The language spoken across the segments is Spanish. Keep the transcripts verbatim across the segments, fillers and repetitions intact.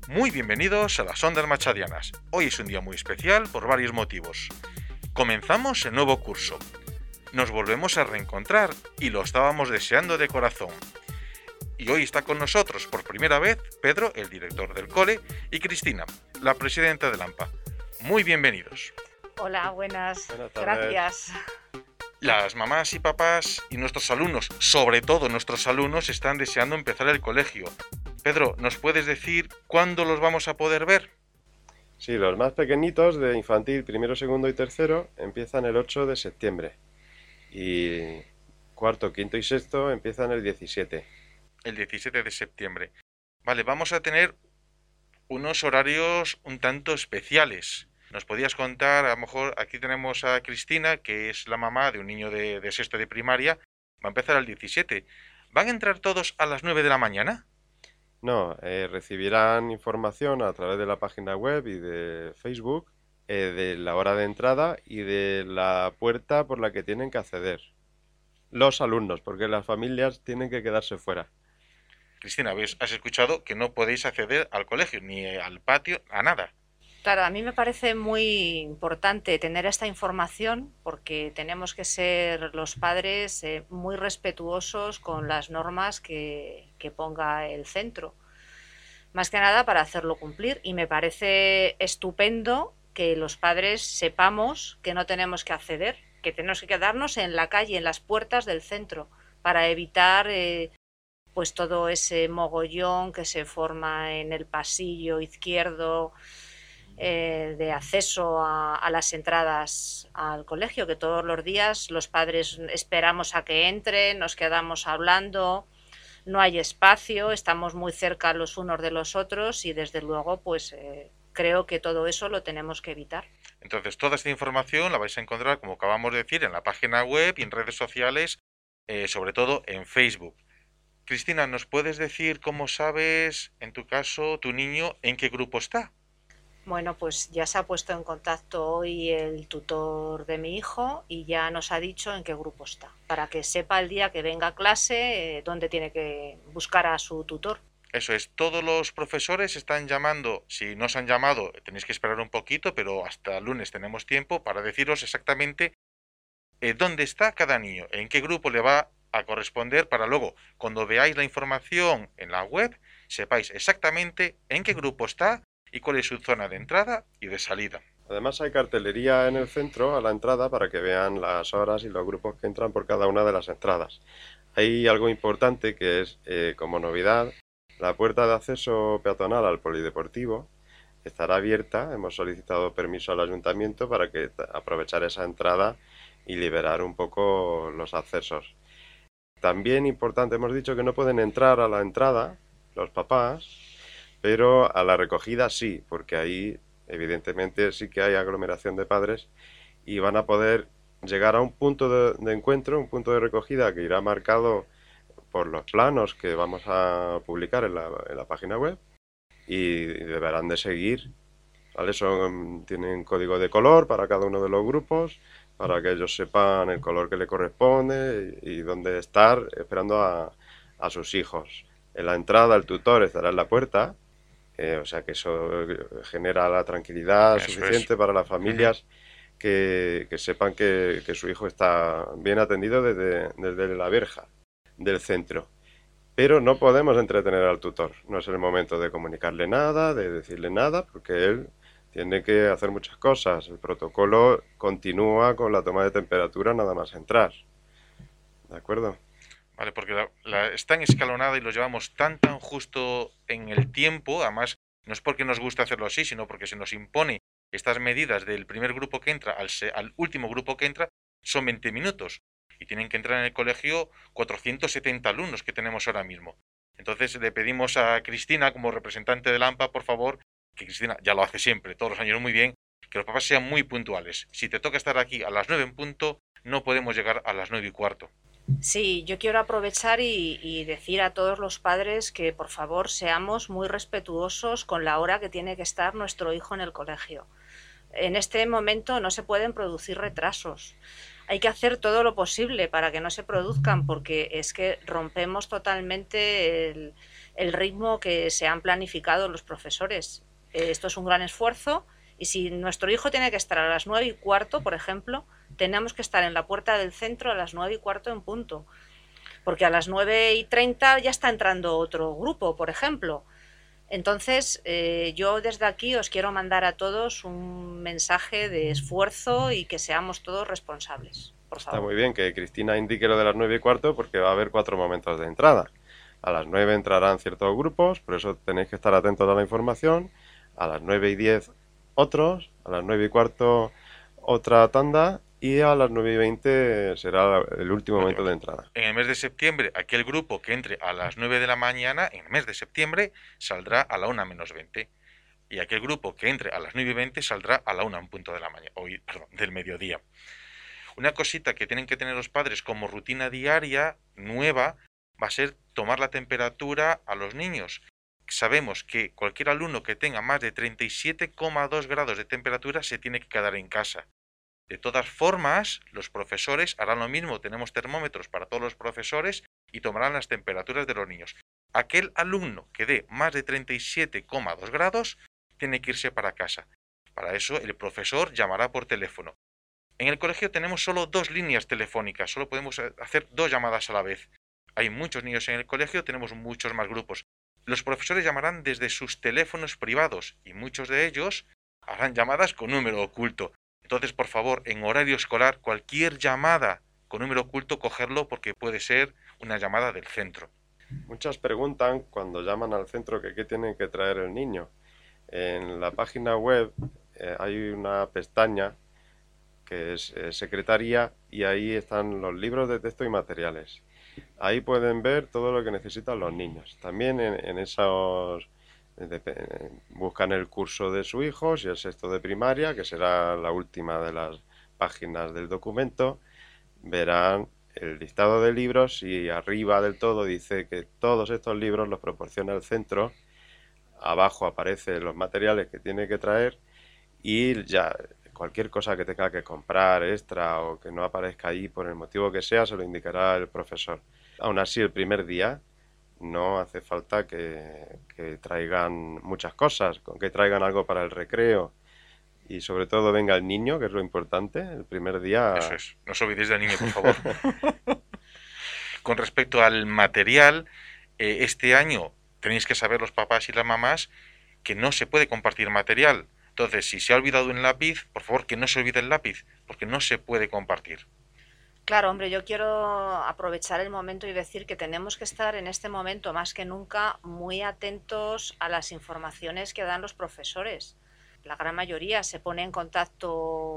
Muy bienvenidos a las Ondas Machadianas. Hoy es un día muy especial por varios motivos. Comenzamos el nuevo curso. Nos volvemos a reencontrar y lo estábamos deseando de corazón. Y hoy está con nosotros por primera vez Pedro, el director del cole, y Cristina, la presidenta del AMPA. Muy bienvenidos. Hola, buenas. Buenas tardes. Gracias. Las mamás y papás y nuestros alumnos, sobre todo nuestros alumnos, están deseando empezar el colegio. Pedro, ¿nos puedes decir cuándo los vamos a poder ver? Sí, los más pequeñitos de infantil, primero, segundo y tercero empiezan el ocho de septiembre y cuarto, quinto y sexto empiezan el diecisiete. El diecisiete de septiembre. Vale, vamos a tener unos horarios un tanto especiales. ¿Nos podías contar? A lo mejor aquí tenemos a Cristina, que es la mamá de un niño de, de sexto de primaria. Va a empezar el diecisiete. ¿Van a entrar todos a las nueve de la mañana? No, eh, recibirán información a través de la página web y de Facebook eh, de la hora de entrada y de la puerta por la que tienen que acceder. Los alumnos, porque las familias tienen que quedarse fuera. Cristina, ¿ves? Has escuchado que no podéis acceder al colegio, ni al patio, a nada. Claro, a mí me parece muy importante tener esta información porque tenemos que ser los padres eh, muy respetuosos con las normas que, que ponga el centro. Más que nada para hacerlo cumplir, y me parece estupendo que los padres sepamos que no tenemos que acceder, que tenemos que quedarnos en la calle, en las puertas del centro, para evitar eh, pues todo ese mogollón que se forma en el pasillo izquierdo eh, de acceso a, a las entradas al colegio, que todos los días los padres esperamos a que entren, nos quedamos hablando, no hay espacio, estamos muy cerca los unos de los otros y desde luego pues eh, creo que todo eso lo tenemos que evitar. Entonces, toda esta información la vais a encontrar, como acabamos de decir, en la página web y en redes sociales, eh, sobre todo en Facebook. Cristina, ¿nos puedes decir cómo sabes, en tu caso, tu niño, en qué grupo está? Bueno, pues ya se ha puesto en contacto hoy el tutor de mi hijo y ya nos ha dicho en qué grupo está, para que sepa el día que venga a clase eh, dónde tiene que buscar a su tutor. Eso es, todos los profesores están llamando. Si no os han llamado, tenéis que esperar un poquito, pero hasta el lunes tenemos tiempo para deciros exactamente eh, dónde está cada niño, en qué grupo le va a corresponder, para luego, cuando veáis la información en la web, sepáis exactamente en qué grupo está y cuál es su zona de entrada y de salida. Además hay cartelería en el centro a la entrada para que vean las horas y los grupos que entran por cada una de las entradas. Hay algo importante que es, eh, como novedad, la puerta de acceso peatonal al polideportivo estará abierta. Hemos solicitado permiso al ayuntamiento para que aprovechar esa entrada y liberar un poco los accesos. También importante, hemos dicho que no pueden entrar a la entrada los papás, pero a la recogida sí, porque ahí evidentemente sí que hay aglomeración de padres y van a poder llegar a un punto de, de encuentro, un punto de recogida que irá marcado por los planos que vamos a publicar en la, en la página web y deberán de seguir, ¿vale? Son, tienen código de color para cada uno de los grupos, para que ellos sepan el color que le corresponde y, y dónde estar esperando a, a sus hijos. En la entrada el tutor estará en la puerta, eh, o sea que eso genera la tranquilidad Eso suficiente es. para las familias que, que sepan que, que su hijo está bien atendido desde, desde la verja del centro. Pero no podemos entretener al tutor, no es el momento de comunicarle nada, de decirle nada, porque él tiene que hacer muchas cosas. El protocolo continúa con la toma de temperatura nada más entrar. ¿De acuerdo? Vale, porque la, la, es tan escalonada y lo llevamos tan tan justo en el tiempo, además no es porque nos guste hacerlo así, sino porque se nos impone estas medidas del primer grupo que entra al, se, al último grupo que entra, son veinte minutos y tienen que entrar en el colegio cuatrocientos setenta alumnos que tenemos ahora mismo. Entonces le pedimos a Cristina, como representante del AMPA, por favor, que Cristina ya lo hace siempre, todos los años muy bien, que los papás sean muy puntuales. Si te toca estar aquí a las nueve en punto, no podemos llegar a las nueve y cuarto. Sí, yo quiero aprovechar y, y decir a todos los padres que por favor seamos muy respetuosos con la hora que tiene que estar nuestro hijo en el colegio. en este momento no se pueden producir retrasos. Hay que hacer todo lo posible para que no se produzcan, porque es que rompemos totalmente el, el ritmo que se han planificado los profesores. Esto es un gran esfuerzo, y si nuestro hijo tiene que estar a las nueve y cuarto, por ejemplo, tenemos que estar en la puerta del centro a las nueve y cuarto en punto, porque a las nueve y treinta ya está entrando otro grupo, por ejemplo. Entonces, eh, yo desde aquí os quiero mandar a todos un mensaje de esfuerzo y que seamos todos responsables, por favor. Está muy bien que Cristina indique lo de las nueve y cuarto, porque va a haber cuatro momentos de entrada. A las nueve entrarán ciertos grupos, por eso tenéis que estar atentos a la información. A las nueve y diez otros, a las nueve y cuarto otra tanda, y a las nueve y veinte será el último momento de entrada. En el mes de septiembre, aquel grupo que entre a las nueve de la mañana, en el mes de septiembre, saldrá a la una menos veinte. Y aquel grupo que entre a las nueve y veinte saldrá a la una en punto de la mañana, hoy, perdón, del mediodía. Una cosita que tienen que tener los padres como rutina diaria, nueva, va a ser tomar la temperatura a los niños. Sabemos que cualquier alumno que tenga más de treinta y siete coma dos grados de temperatura se tiene que quedar en casa. De todas formas, los profesores harán lo mismo. Tenemos termómetros para todos los profesores y tomarán las temperaturas de los niños. Aquel alumno que dé más de treinta y siete coma dos grados tiene que irse para casa. Para eso el profesor llamará por teléfono. En el colegio tenemos solo dos líneas telefónicas, solo podemos hacer dos llamadas a la vez. Hay muchos niños en el colegio, tenemos muchos más grupos. Los profesores llamarán desde sus teléfonos privados y muchos de ellos harán llamadas con número oculto. Entonces, por favor, en horario escolar, cualquier llamada con número oculto, cogerlo, porque puede ser una llamada del centro. Muchas preguntan cuando llaman al centro que qué tienen que traer el niño. En la página web eh, hay una pestaña que es eh, secretaría, y ahí están los libros de texto y materiales. Ahí pueden ver todo lo que necesitan los niños. También en, en esos... buscan el curso de su hijo, si es sexto de primaria, que será la última de las páginas del documento, verán el listado de libros, y arriba del todo dice que todos estos libros los proporciona el centro. Abajo aparecen los materiales que tiene que traer, y ya cualquier cosa que tenga que comprar extra o que no aparezca ahí por el motivo que sea, se lo indicará el profesor. Aún así, el primer día no hace falta que, que traigan muchas cosas, con que traigan algo para el recreo, y sobre todo venga el niño, que es lo importante, el primer día. Eso es, no os olvidéis del niño, por favor. Con respecto al material, eh, este año tenéis que saber los papás y las mamás que no se puede compartir material. Entonces, si se ha olvidado un lápiz, por favor que no se olvide el lápiz, porque no se puede compartir. Claro, hombre, yo quiero aprovechar el momento y decir que tenemos que estar en este momento más que nunca muy atentos a las informaciones que dan los profesores. La gran mayoría se pone en contacto,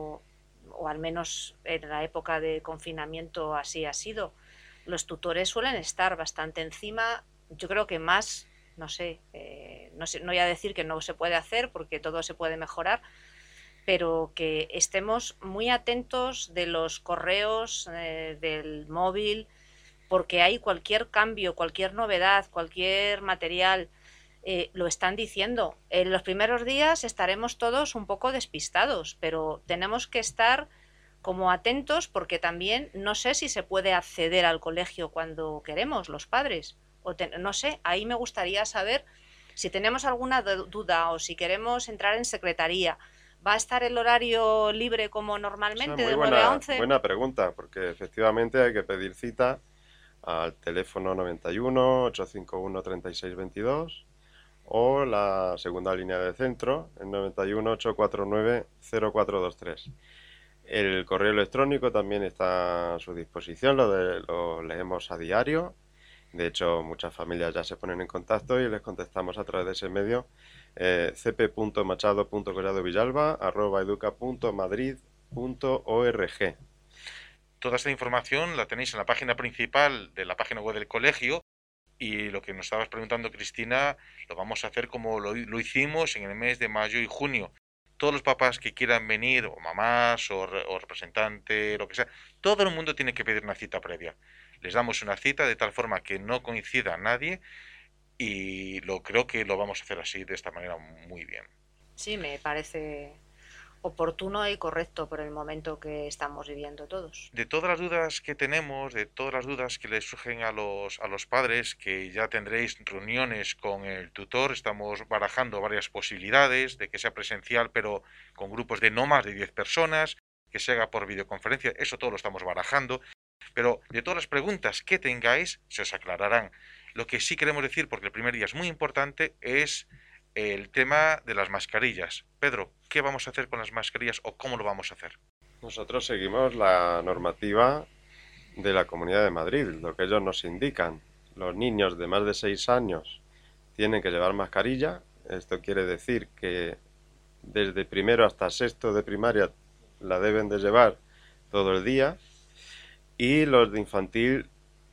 o al menos en la época de confinamiento así ha sido. Los tutores suelen estar bastante encima, yo creo que más, no sé, eh, no sé, no voy a decir que no se puede hacer, porque todo se puede mejorar, pero que estemos muy atentos de los correos, eh, del móvil, porque hay cualquier cambio, cualquier novedad, cualquier material, eh, lo están diciendo. En los primeros días estaremos todos un poco despistados, pero tenemos que estar como atentos, porque también no sé si se puede acceder al colegio cuando queremos, los padres, o te, no sé, ahí me gustaría saber si tenemos alguna duda o si queremos entrar en secretaría. ¿Va a estar el horario libre como normalmente, de nueve a once? Buena pregunta, porque efectivamente hay que pedir cita al teléfono noventa y uno, ochocientos cincuenta y uno, treinta y seis veintidós, o la segunda línea de centro, el noventa y uno, ochocientos cuarenta y nueve, cero cuatro veintitrés. El correo electrónico también está a su disposición, lo, de, lo leemos a diario. De hecho, muchas familias ya se ponen en contacto y les contestamos a través de ese medio. eh, c p punto machado punto collado villalba arroba educa punto madrid punto org. Toda esta información la tenéis en la página principal de la página web del colegio, y lo que nos estabas preguntando, Cristina, lo vamos a hacer como lo, lo hicimos en el mes de mayo y junio. Todos los papás que quieran venir, o mamás, o, re, o representante, lo que sea, todo el mundo tiene que pedir una cita previa. Les damos una cita de tal forma que no coincida nadie, y lo creo que lo vamos a hacer así, de esta manera, muy bien. Sí, me parece oportuno y correcto por el momento que estamos viviendo todos. De todas las dudas que tenemos, de todas las dudas que les surgen a los, a los padres, que ya tendréis reuniones con el tutor, estamos barajando varias posibilidades de que sea presencial, pero con grupos de no más de diez personas, que se haga por videoconferencia, eso todo lo estamos barajando, pero de todas las preguntas que tengáis, se os aclararán. Lo que sí queremos decir, porque el primer día es muy importante, es el tema de las mascarillas. Pedro, ¿qué vamos a hacer con las mascarillas o cómo lo vamos a hacer? Nosotros seguimos la normativa de la Comunidad de Madrid, lo que ellos nos indican. Los niños de más de seis años tienen que llevar mascarilla. Esto quiere decir que desde primero hasta sexto de primaria la deben de llevar todo el día, y los de infantil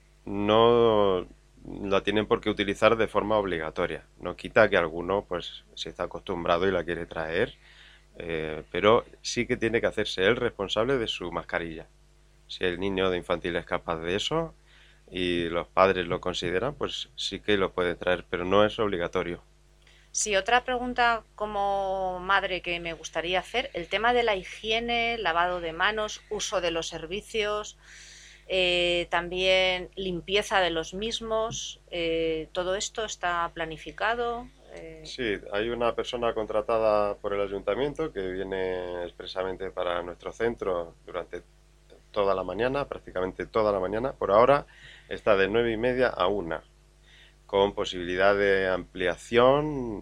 no la tienen por qué utilizar de forma obligatoria. No quita que alguno pues se está acostumbrado y la quiere traer, eh, pero sí que tiene que hacerse él responsable de su mascarilla. Si el niño de infantil es capaz de eso y los padres lo consideran, pues sí que lo puede traer, pero no es obligatorio. Sí, otra pregunta como madre que me gustaría hacer, el tema de la higiene, lavado de manos, uso de los servicios, eh, también limpieza de los mismos, eh, ¿todo esto está planificado? Eh... Sí, hay una persona contratada por el ayuntamiento que viene expresamente para nuestro centro durante toda la mañana, prácticamente toda la mañana. Por ahora está de nueve y media a una, con posibilidad de ampliación,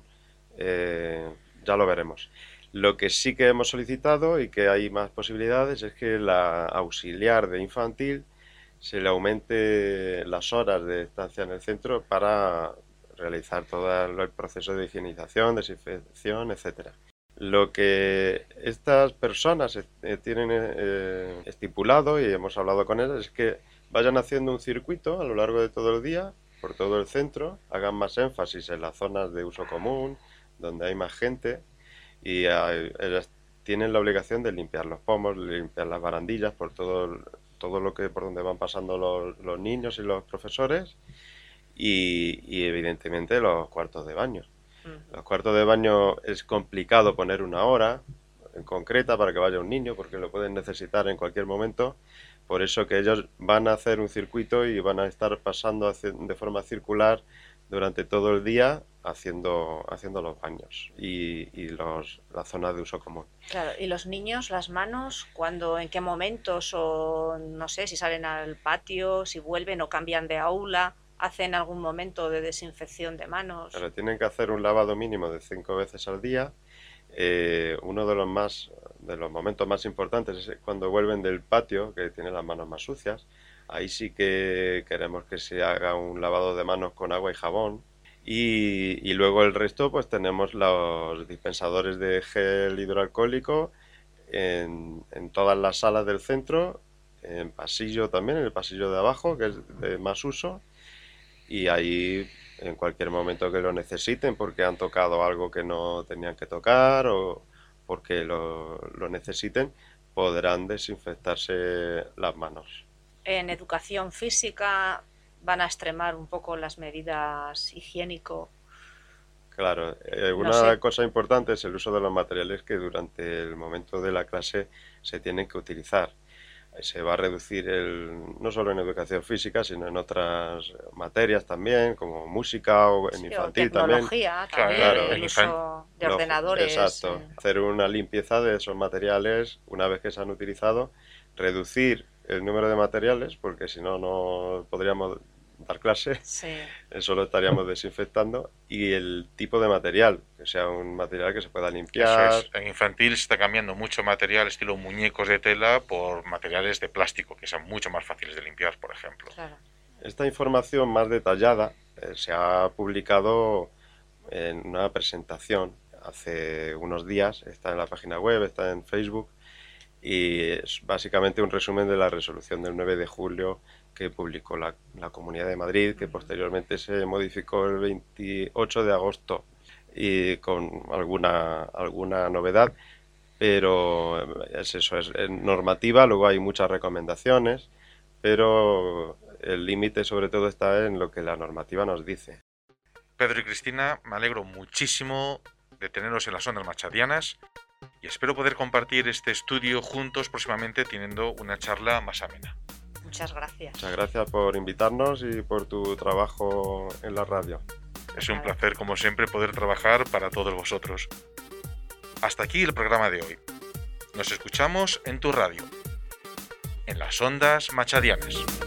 eh, ya lo veremos. Lo que sí que hemos solicitado y que hay más posibilidades es que la auxiliar de infantil se le aumente las horas de estancia en el centro para realizar todo el proceso de higienización, desinfección, etcétera. Lo que estas personas eh, tienen eh, estipulado, y hemos hablado con ellas, es que vayan haciendo un circuito a lo largo de todo el día, por todo el centro, hagan más énfasis en las zonas de uso común, donde hay más gente, y eh, ellas tienen la obligación de limpiar los pomos, limpiar las barandillas, por todo, todo lo que por donde van pasando los, los niños y los profesores, y, y evidentemente los cuartos de baño. Los cuartos de baño es complicado poner una hora en concreta para que vaya un niño, porque lo pueden necesitar en cualquier momento. Por eso que ellos van a hacer un circuito y van a estar pasando de forma circular durante todo el día haciendo, haciendo los baños y, y los, la zona de uso común. Claro, y los niños, las manos, ¿cuándo, en qué momentos? O no sé, si salen al patio, si vuelven o cambian de aula, ¿hacen algún momento de desinfección de manos? Pero tienen que hacer un lavado mínimo de cinco veces al día. Eh, uno de los más de los momentos más importantes es cuando vuelven del patio, que tienen las manos más sucias. Ahí sí que queremos que se haga un lavado de manos con agua y jabón. Y, y luego el resto, pues tenemos los dispensadores de gel hidroalcohólico en, en todas las salas del centro, en pasillo también, en el pasillo de abajo, que es de más uso. Y ahí en cualquier momento que lo necesiten, porque han tocado algo que no tenían que tocar o porque lo, lo necesiten, podrán desinfectarse las manos. En educación física van a extremar un poco las medidas higiénico. Claro, eh, una No sé. cosa importante es el uso de los materiales que durante el momento de la clase se tienen que utilizar. Se va a reducir el, no solo en educación física, sino en otras materias también, como música o en Sí, o infantil también. tecnología, también, Claro, el en uso de Lo- ordenadores. Exacto. eh. Hacer una limpieza de esos materiales una vez que se han utilizado, reducir el número de materiales, porque si no, no podríamos dar clase, Sí. solo estaríamos desinfectando, y el tipo de material, que sea un material que se pueda Eso limpiar. es. En infantil se está cambiando mucho material estilo muñecos de tela por materiales de plástico, que son mucho más fáciles de limpiar, por ejemplo. Claro. Esta información más detallada eh, se ha publicado en una presentación hace unos días, está en la página web, está en Facebook, y es básicamente un resumen de la resolución del nueve de julio que publicó la, la Comunidad de Madrid, que posteriormente se modificó el veintiocho de agosto y con alguna, alguna novedad, pero es eso, es, es normativa, luego hay muchas recomendaciones, pero el límite sobre todo está en lo que la normativa nos dice. Pedro y Cristina, me alegro muchísimo de teneros en las ondas machadianas. y espero poder compartir este estudio juntos próximamente teniendo una charla más amena. Muchas gracias. Muchas gracias por invitarnos y por tu trabajo en la radio. Es un placer, como siempre, poder trabajar para todos vosotros. Hasta aquí el programa de hoy. Nos escuchamos en tu radio, en las ondas machadianas.